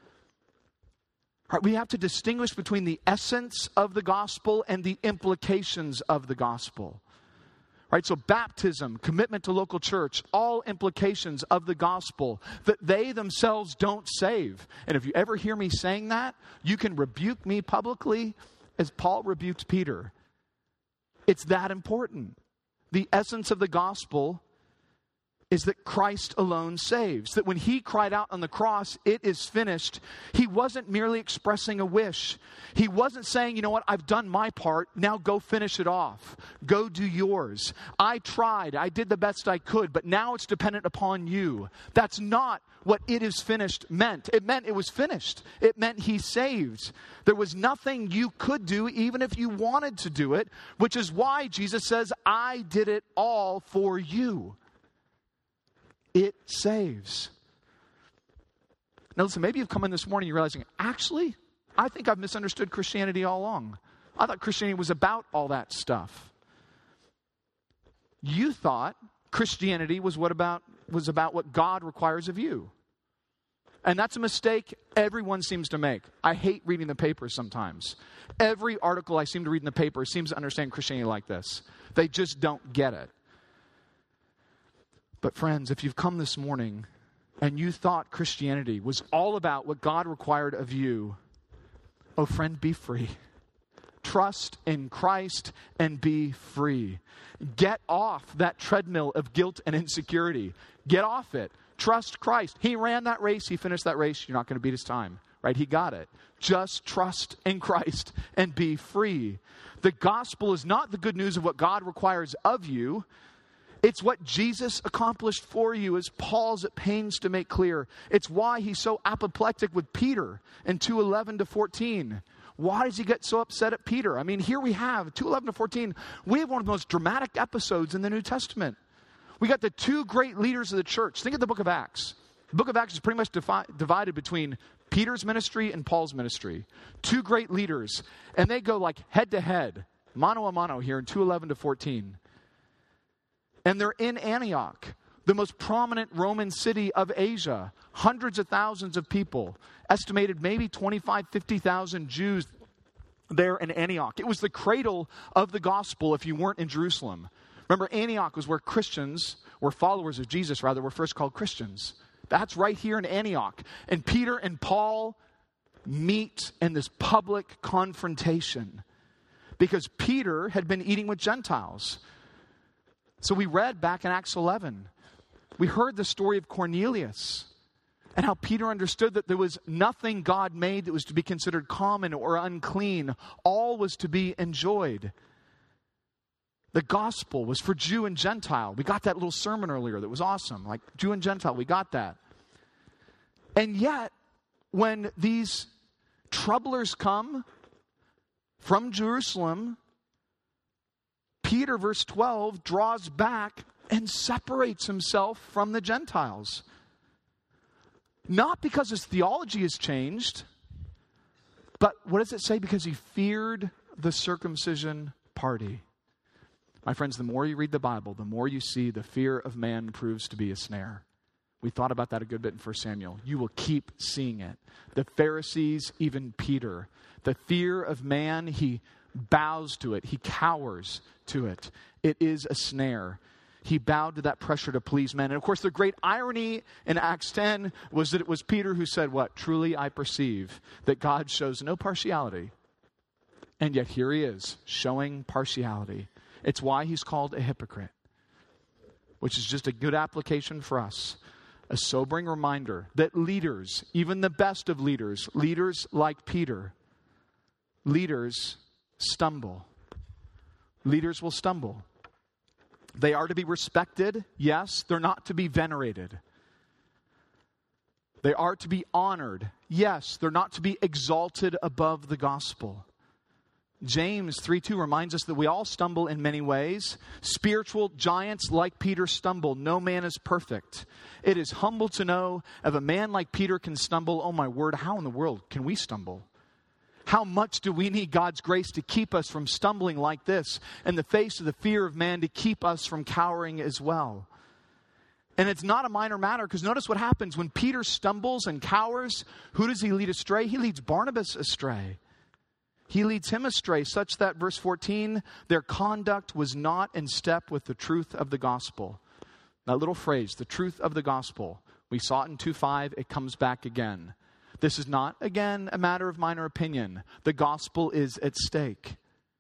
Right, we have to distinguish between the essence of the gospel and the implications of the gospel. Right, so baptism, commitment to local church, all implications of the gospel that they themselves don't save. And if you ever hear me saying that, you can rebuke me publicly as Paul rebuked Peter. It's that important. The essence of the gospel is that Christ alone saves. That when he cried out on the cross, it is finished, he wasn't merely expressing a wish. He wasn't saying, you know what, I've done my part, now go finish it off. Go do yours. I tried, I did the best I could, but now it's dependent upon you. That's not what it is finished meant. It meant it was finished. It meant he saved. There was nothing you could do, even if you wanted to do it, which is why Jesus says, I did it all for you. It saves. Now listen, maybe you've come in this morning, you're realizing, actually, I think I've misunderstood Christianity all along. I thought Christianity was about all that stuff. You thought Christianity was what about was about what God requires of you. And that's a mistake everyone seems to make. I hate reading the papers sometimes. Every article I seem to read in the paper seems to understand Christianity like this. They just don't get it. But friends, if you've come this morning and you thought Christianity was all about what God required of you, oh friend, be free. Trust in Christ and be free. Get off that treadmill of guilt and insecurity. Get off it. Trust Christ. He ran that race. He finished that race. You're not going to beat his time, right? He got it. Just trust in Christ and be free. The gospel is not the good news of what God requires of you. It's what Jesus accomplished for you, as Paul's at pains to make clear. It's why he's so apoplectic with Peter in two eleven to fourteen. Why does he get so upset at Peter? I mean, here we have, two eleven to fourteen, we have one of the most dramatic episodes in the New Testament. We got the two great leaders of the church. Think of the book of Acts. The book of Acts is pretty much defi- divided between Peter's ministry and Paul's ministry. Two great leaders. And they go like head to head, mano a mano here in two eleven to fourteen. And they're in Antioch, the most prominent Roman city of Asia. Hundreds of thousands of people. Estimated maybe twenty-five, fifty thousand Jews there in Antioch. It was the cradle of the gospel if you weren't in Jerusalem. Remember, Antioch was where Christians, where followers of Jesus, rather, were first called Christians. That's right here in Antioch. And Peter and Paul meet in this public confrontation because Peter had been eating with Gentiles. So we read back in Acts eleven, we heard the story of Cornelius and how Peter understood that there was nothing God made that was to be considered common or unclean. All was to be enjoyed. The gospel was for Jew and Gentile. We got that little sermon earlier that was awesome. Like Jew and Gentile, we got that. And yet, when these troublers come from Jerusalem, Peter, verse twelve, draws back and separates himself from the Gentiles. Not because his theology has changed, but what does it say? Because he feared the circumcision party. My friends, the more you read the Bible, the more you see the fear of man proves to be a snare. We thought about that a good bit in First Samuel. You will keep seeing it. The Pharisees, even Peter. The fear of man, he bows to it. He cowers to it. It is a snare. He bowed to that pressure to please men. And of course, the great irony in Acts ten was that it was Peter who said what? Truly I perceive that God shows no partiality. And yet here he is, showing partiality. It's why he's called a hypocrite, which is just a good application for us. A sobering reminder that leaders, even the best of leaders, leaders like Peter, leaders stumble. Leaders will stumble. They are to be respected, yes. They're not to be venerated. They are to be honored, yes. They're not to be exalted above the gospel. James three two reminds us that we all stumble in many ways. Spiritual giants like Peter stumble. No man is perfect. It is humble to know if a man like Peter can stumble, oh my word, how in the world can we stumble? How much do we need God's grace to keep us from stumbling like this in the face of the fear of man, to keep us from cowering as well? And it's not a minor matter, because notice what happens when Peter stumbles and cowers. Who does he lead astray? He leads Barnabas astray. He leads him astray, such that, verse fourteen, their conduct was not in step with the truth of the gospel. That little phrase, the truth of the gospel. We saw it in two five. It comes back again. This is not, again, a matter of minor opinion. The gospel is at stake.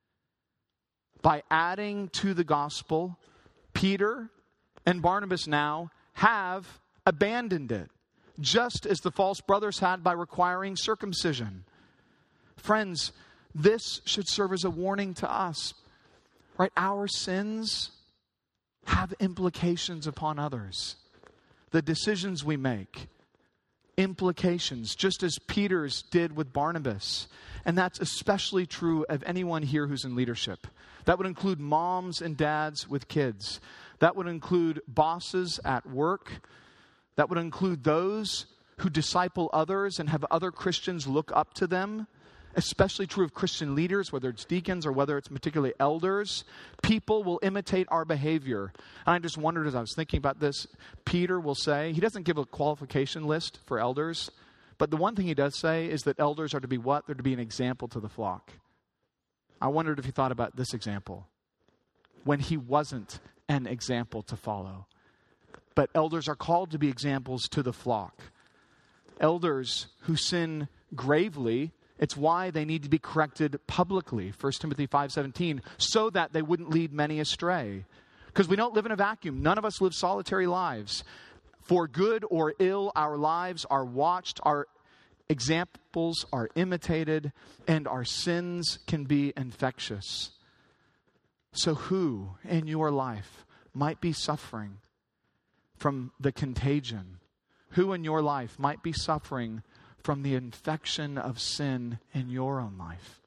By adding to the gospel, Peter and Barnabas now have abandoned it, just as the false brothers had by requiring circumcision. Friends, this should serve as a warning to us, right? Our sins have implications upon others. The decisions we make, implications, just as Peter's did with Barnabas. And that's especially true of anyone here who's in leadership. That would include moms and dads with kids. That would include bosses at work. That would include those who disciple others and have other Christians look up to them. Especially true of Christian leaders, whether it's deacons or whether it's particularly elders. People will imitate our behavior. And I just wondered as I was thinking about this, Peter will say, he doesn't give a qualification list for elders, but the one thing he does say is that elders are to be what? They're to be an example to the flock. I wondered if he thought about this example when he wasn't an example to follow. But elders are called to be examples to the flock. Elders who sin gravely, it's why they need to be corrected publicly, First Timothy five seventeen, so that they wouldn't lead many astray. Because we don't live in a vacuum. None of us live solitary lives. For good or ill, our lives are watched, our examples are imitated, and our sins can be infectious. So who in your life might be suffering from the contagion? Who in your life might be suffering from the infection of sin in your own life?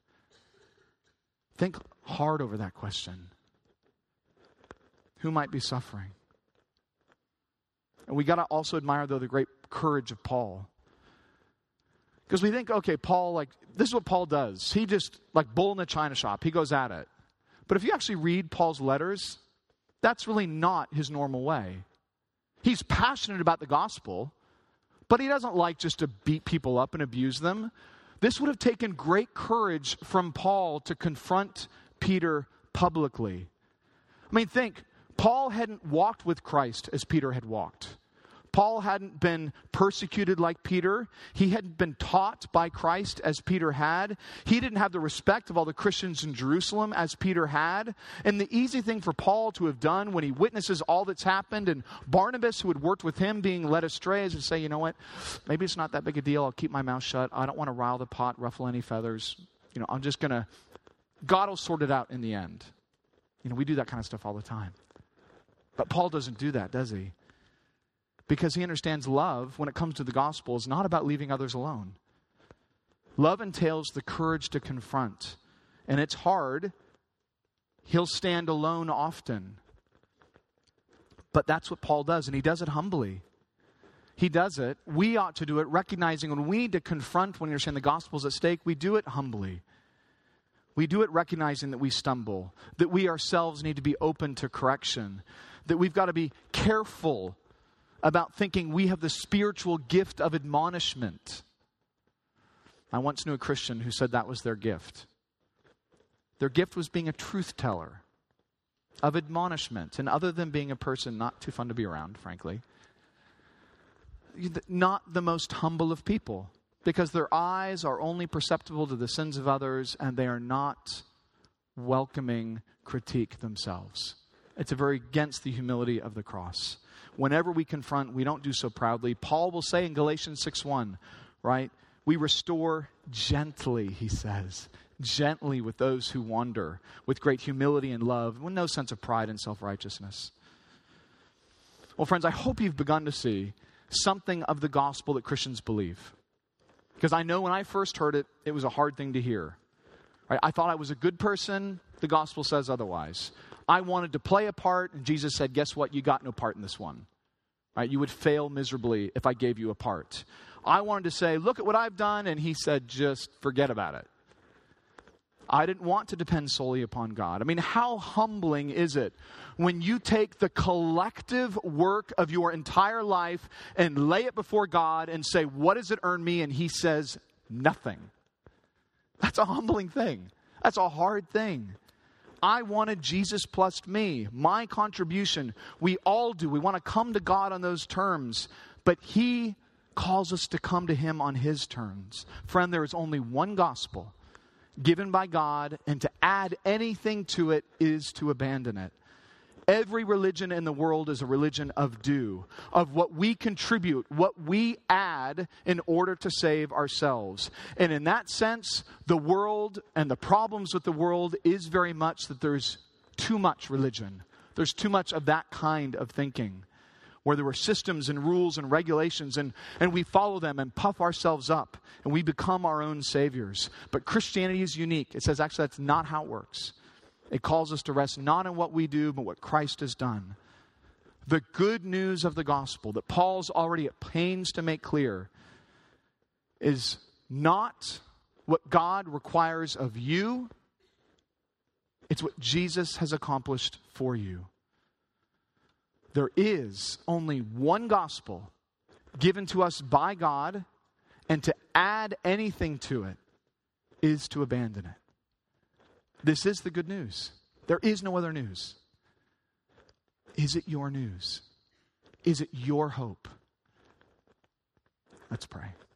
Think hard over that question. Who might be suffering? And we got to also admire, though, the great courage of Paul. Because we think, okay, Paul, like, this is what Paul does. He just, like bull in a china shop, he goes at it. But if you actually read Paul's letters, that's really not his normal way. He's passionate about the gospel, but he doesn't like just to beat people up and abuse them. This would have taken great courage from Paul to confront Peter publicly. I mean, think, Paul hadn't walked with Christ as Peter had walked. Paul hadn't been persecuted like Peter. He hadn't been taught by Christ as Peter had. He didn't have the respect of all the Christians in Jerusalem as Peter had. And the easy thing for Paul to have done when he witnesses all that's happened, and Barnabas, who had worked with him, being led astray, is to say, you know what, maybe it's not that big a deal. I'll keep my mouth shut. I don't want to rile the pot, ruffle any feathers. You know, I'm just going to, God will sort it out in the end. You know, we do that kind of stuff all the time. But Paul doesn't do that, does he? Because he understands love, when it comes to the gospel, is not about leaving others alone. Love entails the courage to confront. And it's hard. He'll stand alone often. But that's what Paul does, and he does it humbly. He does it. We ought to do it, recognizing when we need to confront, when you understand the gospel's at stake, we do it humbly. We do it recognizing that we stumble, that we ourselves need to be open to correction, that we've got to be careful about thinking we have the spiritual gift of admonishment. I once knew a Christian who said that was their gift. Their gift was being a truth teller of admonishment. And other than being a person not too fun to be around, frankly, not the most humble of people, because their eyes are only perceptible to the sins of others and they are not welcoming critique themselves. It's a very against the humility of the cross. Whenever we confront, we don't do so proudly. Paul will say in Galatians six one, right? We restore gently, he says. Gently with those who wander, with great humility and love, with no sense of pride and self-righteousness. Well, friends, I hope you've begun to see something of the gospel that Christians believe. Because I know when I first heard it, it was a hard thing to hear. Right? I thought I was a good person. The gospel says otherwise. I wanted to play a part, and Jesus said, guess what? You got no part in this one. Right? You would fail miserably if I gave you a part. I wanted to say, look at what I've done, and he said, just forget about it. I didn't want to depend solely upon God. I mean, how humbling is it when you take the collective work of your entire life and lay it before God and say, what does it earn me? And he says, nothing. That's a humbling thing. That's a hard thing. I wanted Jesus plus me, my contribution. We all do. We want to come to God on those terms. But he calls us to come to him on his terms. Friend, there is only one gospel given by God, and to add anything to it is to abandon it. Every religion in the world is a religion of do, of what we contribute, what we add in order to save ourselves. And in that sense, the world and the problems with the world is very much that there's too much religion. There's too much of that kind of thinking, where there were systems and rules and regulations, and, and we follow them and puff ourselves up, and we become our own saviors. But Christianity is unique. It says actually that's not how it works. It calls us to rest not in what we do, but what Christ has done. The good news of the gospel that Paul's already at pains to make clear is not what God requires of you. It's what Jesus has accomplished for you. There is only one gospel given to us by God, and to add anything to it is to abandon it. This is the good news. There is no other news. Is it your news? Is it your hope? Let's pray.